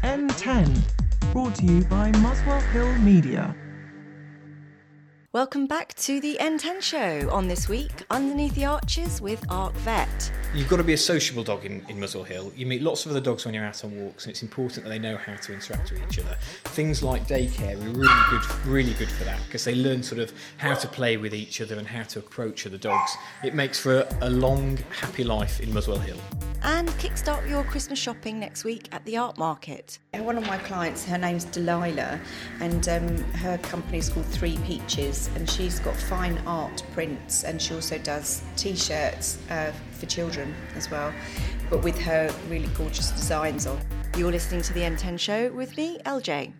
N10, brought to you by Muswell Hill Media. Welcome back to the N10 show. On this week, Underneath the Arches with Arc Vet. You've got to be a sociable dog in Muswell Hill. You meet lots of other dogs when you're out on walks, and it's important that they know how to interact with each other. Things like daycare are really good for that, because they learn sort of how to play with each other and how to approach other dogs. It makes for a long, happy life in Muswell Hill. And kickstart your Christmas shopping next week at the Art Market. One of my clients, her name's Delilah, and her company is called Three Peaches, and she's got fine art prints, and she also does T-shirts for children as well, but with her really gorgeous designs on. You're listening to the N10 show with me, LJ.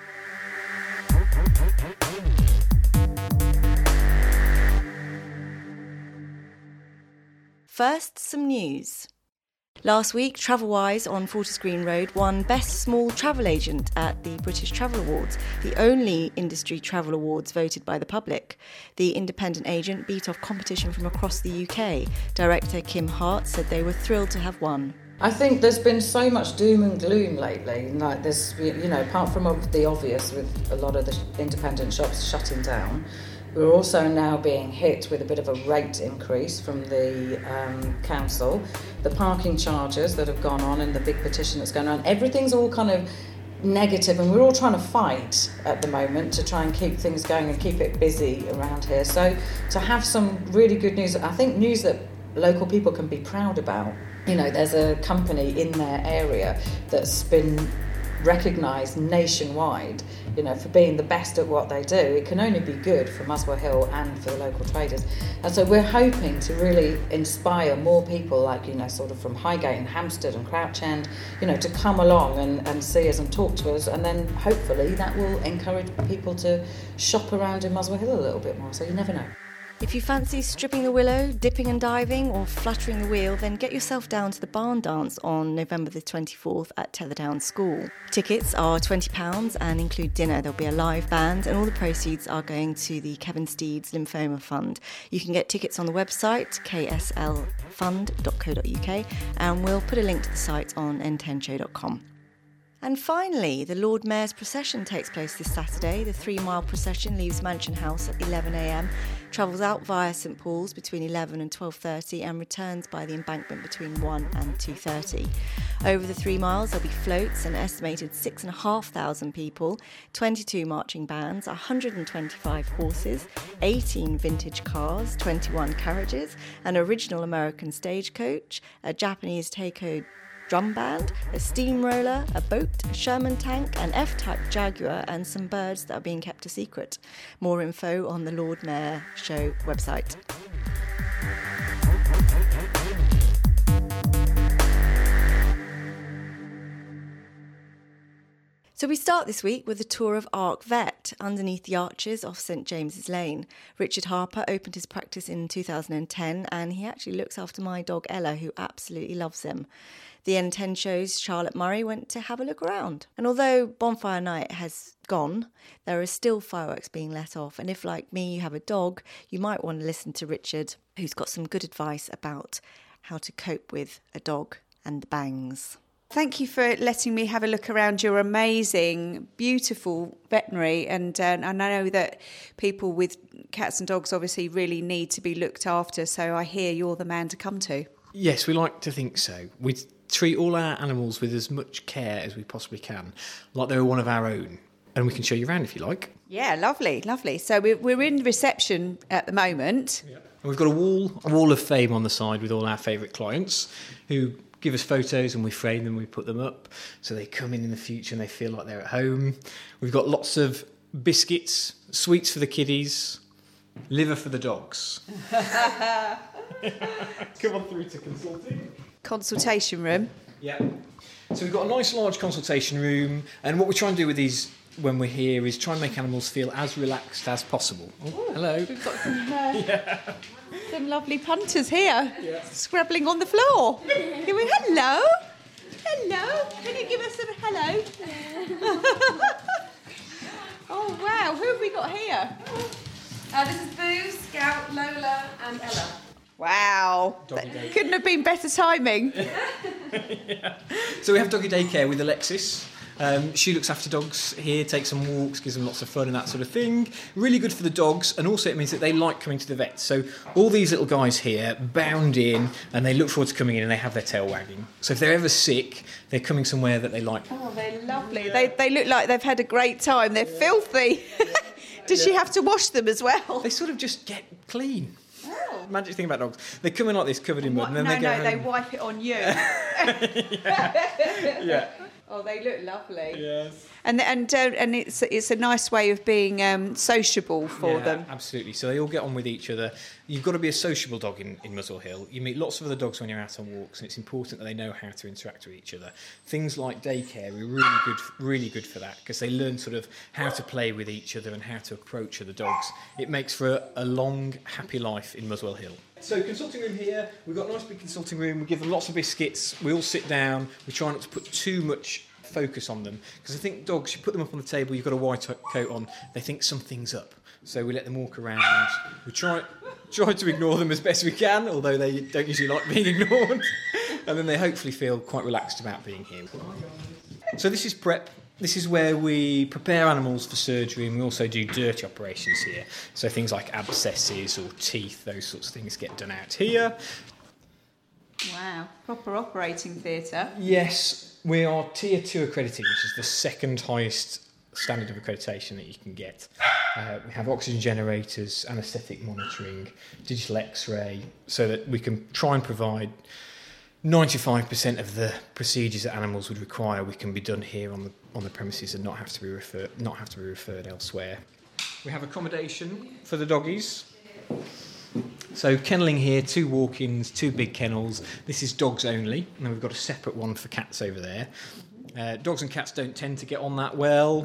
First, some news. Last week, Travelwise on Fortis Green Road won Best Small Travel Agent at the British Travel Awards, the only industry travel awards voted by the public. The independent agent beat off competition from across the UK. Director Kim Hart said they were thrilled to have won. I think there's been so much doom and gloom lately. Like there's, apart from the obvious with a lot of the independent shops shutting down, we're also now being hit with a bit of a rate increase from the council. The parking charges that have gone on and the big petition that's going on, everything's all kind of negative, and we're all trying to fight at the moment to try and keep things going and keep it busy around here. So to have some really good news, I think news that local people can be proud about. There's a company in their area that's been recognised nationwide, for being the best at what they do. It can only be good for Muswell Hill and for the local traders. And so we're hoping to really inspire more people like, sort of from Highgate and Hampstead and Crouch End, to come along and see us and talk to us. And then hopefully that will encourage people to shop around in Muswell Hill a little bit more. So you never know. If you fancy stripping the willow, dipping and diving, or fluttering the wheel, then get yourself down to the barn dance on November the 24th at Tetherdown School. Tickets are £20 and include dinner. There'll be a live band, and all the proceeds are going to the Kevin Steeds Lymphoma Fund. You can get tickets on the website, kslfund.co.uk, and we'll put a link to the site on n10show.com. And finally, the Lord Mayor's procession takes place this Saturday. The 3-mile procession leaves Mansion House at 11 a.m, travels out via St Paul's between 11 and 12:30 and returns by the embankment between 1 and 2:30. Over the 3 miles, there'll be floats, an estimated 6,500 people, 22 marching bands, 125 horses, 18 vintage cars, 21 carriages, an original American stagecoach, a Japanese taiko drum band, a steamroller, a boat, a Sherman tank, an F-type Jaguar, and some birds that are being kept a secret. More info on the Lord Mayor Show website. So we start this week with a tour of Arc Vet, underneath the arches off St James's Lane. Richard Harper opened his practice in 2010, and he actually looks after my dog Ella, who absolutely loves him. The N10 show's Charlotte Murray went to have a look around. And although Bonfire Night has gone, there are still fireworks being let off. And if, like me, you have a dog, you might want to listen to Richard, who's got some good advice about how to cope with a dog and the bangs. Thank you for letting me have a look around your amazing, beautiful veterinary. And I know that people with cats and dogs obviously really need to be looked after. So I hear you're the man to come to. Yes, we like to think so. We treat all our animals with as much care as we possibly can, like they were one of our own. And we can show you around if you like. Yeah, lovely, lovely. So we're in reception at the moment. Yeah. And we've got a wall of fame on the side with all our favourite clients who give us photos and we frame them, we put them up so they come in the future and they feel like they're at home. We've got lots of biscuits, sweets for the kiddies, liver for the dogs. Come on through to consulting. Consultation room. Yeah. So we've got a nice large consultation room, and what we try and do with these when we're here is try and make animals feel as relaxed as possible. Oh, hello. We've got some lovely punters here, scrabbling on the floor. Hello. Hello. Can you give us a hello? Oh, wow. Who have we got here? This is Boo, Scout, Lola and Ella. Wow. Couldn't have been better timing. Yeah. So we have doggy daycare with Alexis. She looks after dogs here, takes them walks, gives them lots of fun and that sort of thing. Really good for the dogs, and also it means that they like coming to the vet. So all these little guys here bound in, and they look forward to coming in, and they have their tail wagging. So if they're ever sick, they're coming somewhere that they like. Oh, they're lovely. They look like they've had a great time. They're filthy. Does she have to wash them as well? They sort of just get clean. Magic thing about dogs. They come in like this, covered in mud, and then they go home. They wipe it on you. Yeah. Oh, they look lovely. Yes. And it's a nice way of being sociable for them. Absolutely. So they all get on with each other. You've got to be a sociable dog in Muswell Hill. You meet lots of other dogs when you're out on walks, and it's important that they know how to interact with each other. Things like daycare are really good for that, because they learn sort of how to play with each other and how to approach other dogs. It makes for a long, happy life in Muswell Hill. So consulting room here, we've got a nice big consulting room. We give them lots of biscuits. We all sit down. We try not to put too much focus on them, because I think dogs, you put them up on the table, you've got a white coat on, they think something's up. So we let them walk around. We try to ignore them as best we can, although they don't usually like being ignored. And then they hopefully feel quite relaxed about being here. So this is prep. This is where we prepare animals for surgery, and we also do dirty operations here. So things like abscesses or teeth, those sorts of things get done out here. Wow, proper operating theatre. Yes, we are Tier 2 accredited, which is the second highest standard of accreditation that you can get. We have oxygen generators, anaesthetic monitoring, digital X-ray, so that we can try and provide 95% of the procedures that animals would require. We can be done here on the premises and not have to be referred elsewhere. We have accommodation for the doggies. So kennelling here, 2 walk-ins, 2 big kennels. This is dogs only, and then we've got a separate one for cats over there. Dogs and cats don't tend to get on that well.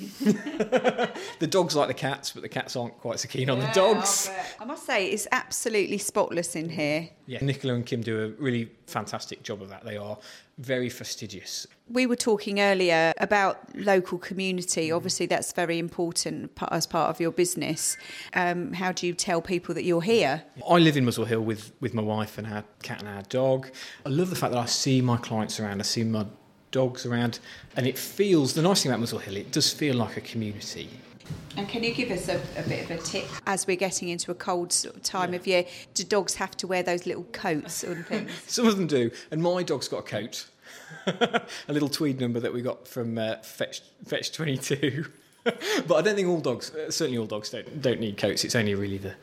The dogs like the cats, but the cats aren't quite so keen on the dogs. I must say, it's absolutely spotless in here. Yeah, Nicola and Kim do a really fantastic job of that. They are very fastidious. We were talking earlier about local community. Obviously, that's very important as part of your business. How do you tell people that you're here? I live in Muswell Hill with my wife and our cat and our dog. I love the fact that I see my clients around, I see my dogs around, and it feels, the nice thing about Muswell Hill, it does feel like a community. And can you give us a bit of a tip? As we're getting into a cold sort of time of year, do dogs have to wear those little coats and things? Some of them do, and my dog's got a coat. A little tweed number that we got from Fetch 22. But I don't think all dogs, certainly all dogs don't need coats. It's only really the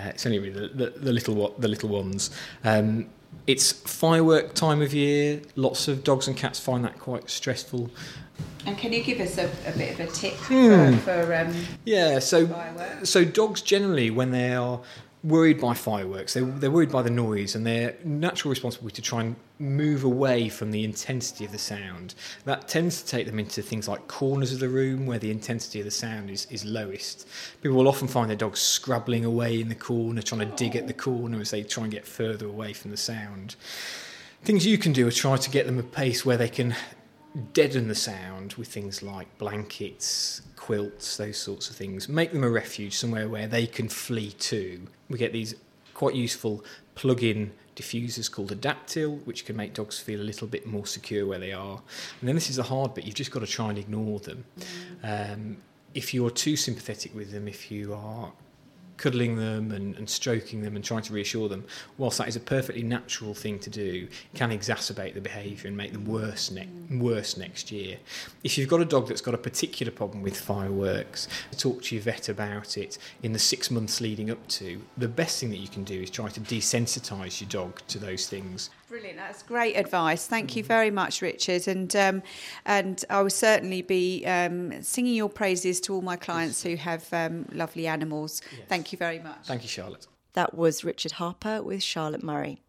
little ones. It's firework time of year. Lots of dogs and cats find that quite stressful. And can you give us a bit of a tip for fireworks? So dogs generally, when they are worried by fireworks, they're worried by the noise, and their natural response will be to try and move away from the intensity of the sound. That tends to take them into things like corners of the room where the intensity of the sound is lowest. People will often find their dogs scrabbling away in the corner, trying to dig at the corner as they try and get further away from the sound. Things you can do are try to get them a pace where they can deaden the sound with things like blankets, quilts, those sorts of things. Make them a refuge, somewhere where they can flee to. We get these quite useful plug-in diffusers called Adaptil, which can make dogs feel a little bit more secure where they are. And then this is the hard bit, you've just got to try and ignore them. If you're too sympathetic with them, if you are cuddling them and stroking them and trying to reassure them, whilst that is a perfectly natural thing to do, can exacerbate the behaviour and make them worse next year. If you've got a dog that's got a particular problem with fireworks, talk to your vet about it in the 6 months leading up to. The best thing that you can do is try to desensitise your dog to those things. Brilliant, that's great advice. Thank you very much, Richard. And I will certainly be singing your praises to all my clients who have lovely animals. Yes. Thank you very much. Thank you, Charlotte. That was Richard Harper with Charlotte Murray.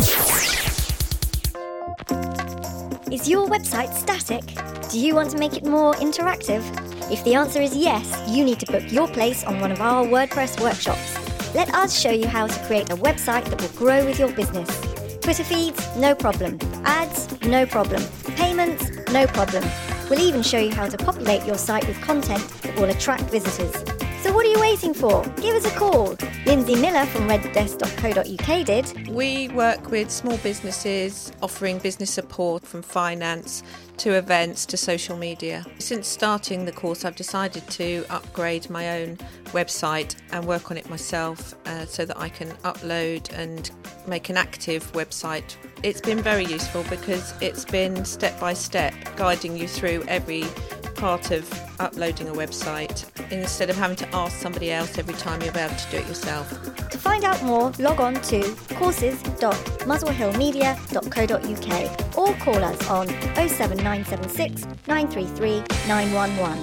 Is your website static? Do you want to make it more interactive? If the answer is yes, you need to book your place on one of our WordPress workshops. Let us show you how to create a website that will grow with your business. Twitter feeds, no problem. Ads, no problem. Payments, no problem. We'll even show you how to populate your site with content that will attract visitors. So what are you waiting for? Give us a call. Lindsay Miller from reddesk.co.uk did. We work with small businesses offering business support from finance to events to social media. Since starting the course, I've decided to upgrade my own website and work on it myself so that I can upload and make an active website. It's been very useful because it's been step by step guiding you through every part of uploading a website instead of having to ask somebody else every time you're able to do it yourself. To find out more, log on to courses.muswellhillmedia.co.uk or call us on 07976 933 911.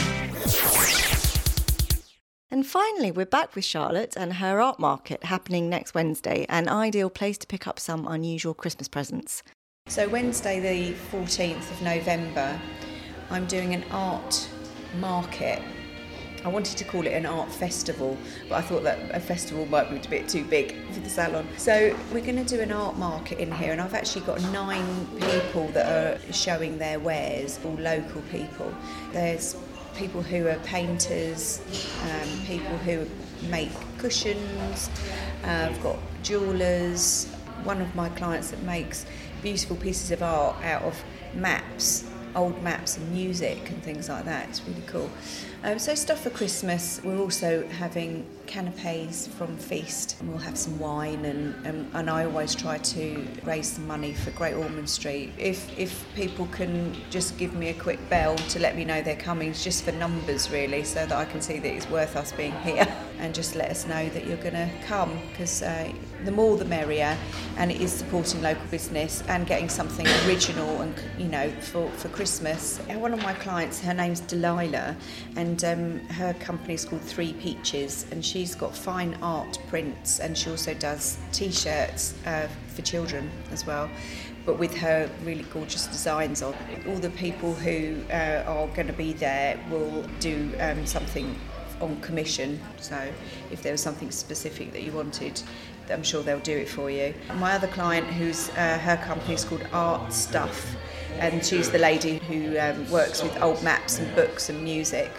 And finally, we're back with Charlotte and her art market happening next Wednesday, an ideal place to pick up some unusual Christmas presents. So Wednesday the 14th of November, I'm doing an art market. I wanted to call it an art festival, but I thought that a festival might be a bit too big for the salon. So we're going to do an art market in here, and I've actually got 9 people that are showing their wares, all local people. There's people who are painters, people who make cushions, I've got jewellers, one of my clients that makes beautiful pieces of art out of maps, old maps and music and things like that. It's really cool. So stuff for Christmas. We're also having canapes from Feast. We'll have some wine and I always try to raise some money for Great Ormond Street. If people can just give me a quick bell to let me know they're coming, it's just for numbers really, so that I can see that it's worth us being here, and just let us know that you're going to come, because the more the merrier, and it is supporting local business and getting something original and for Christmas. One of my clients, her name's Delilah, and her company is called Three Peaches, and she's got fine art prints, and she also does t-shirts for children as well, but with her really gorgeous designs on. All the people who are going to be there will do something on commission, so if there was something specific that you wanted, I'm sure they'll do it for you. My other client, who's her company is called Art Stuff, and she's the lady who works with old maps and books and music.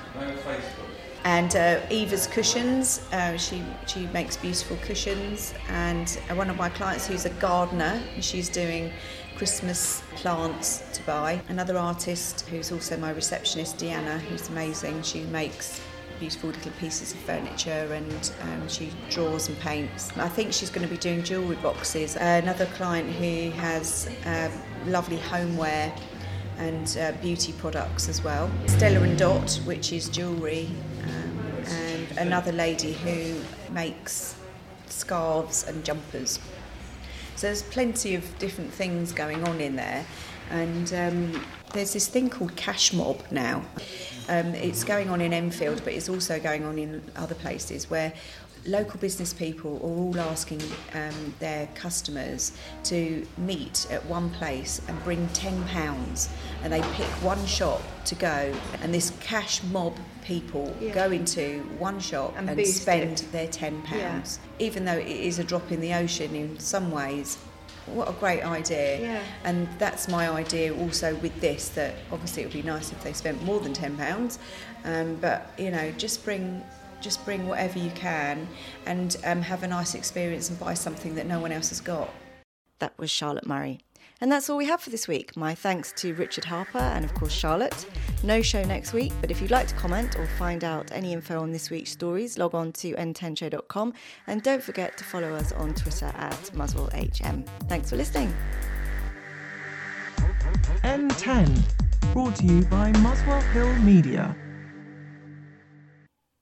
And Eva's Cushions, she makes beautiful cushions, and one of my clients who's a gardener, she's doing Christmas plants to buy. Another artist who's also my receptionist, Deanna, who's amazing, she makes beautiful little pieces of furniture, and she draws and paints. I think she's going to be doing jewellery boxes. Another client who has lovely homeware and beauty products as well. Stella and Dot, which is jewellery, and another lady who makes scarves and jumpers. So there's plenty of different things going on in there, and there's this thing called Cash Mob now. It's going on in Enfield, but it's also going on in other places where local business people are all asking their customers to meet at one place and bring £10, and they pick one shop to go, and this Cash Mob people go into one shop and spend their £10. Even though it is a drop in the ocean in some ways, what a great idea. And that's my idea also with this, that obviously it would be nice if they spent more than £10, but just bring whatever you can, and have a nice experience and buy something that no one else has got. That was Charlotte Murray. And that's all we have for this week. My thanks to Richard Harper and, of course, Charlotte. No show next week, but if you'd like to comment or find out any info on this week's stories, log on to n10show.com, and don't forget to follow us on Twitter at MuswellHM. Thanks for listening. N10, brought to you by Muswell Hill Media.